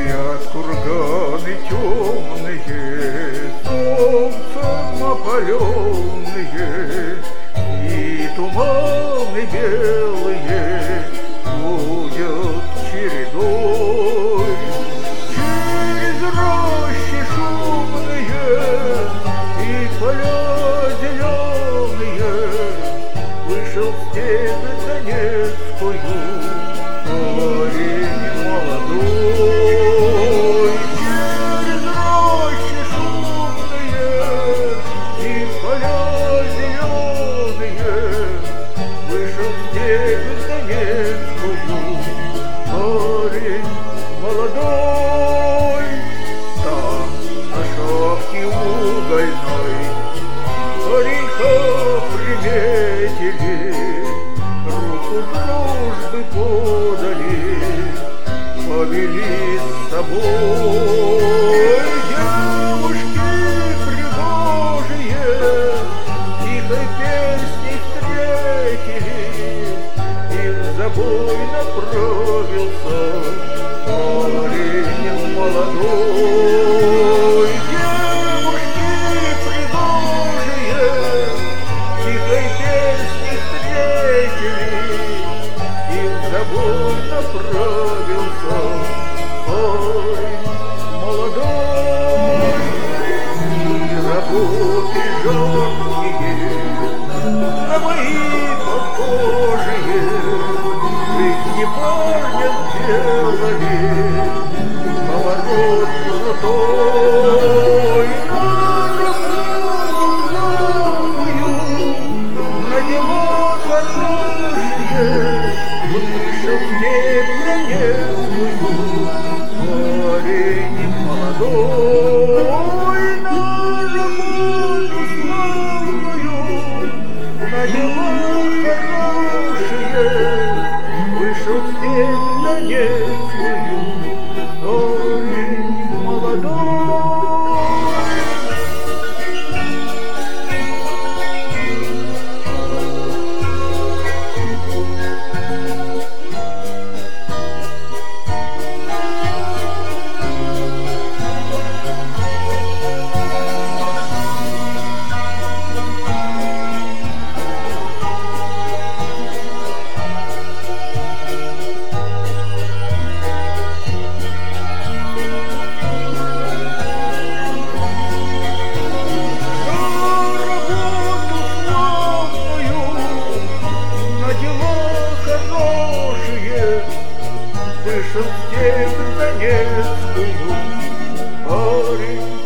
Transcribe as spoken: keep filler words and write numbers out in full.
Спят курганы темные, солнцем опаленные, и туманы белые ходят чередой. Через рощи шумные и поля зеленые вышел в степь Донецкую парень молодой. Через рощи шумные и поля зеленые вышел в степь Донецкую парень молодой. Там на шахте угольной паренька приметили, руку дружбы подали, повели с собой. Девушки пригожие тихой песней встретили, и в забой направился парень молодой. Девушки пригожие тихой песней встретили, и в забой направился парень молодой. И работы жаркие на мои похожие, ведь не парнем делали поворот крутой. На работу новую, на дела хорошие вышел в степь Донецкую парень молодой. На работу славную, на дела хорошие вышел в степь Донецкую парень молодой. Вышел в степь Донецкую парень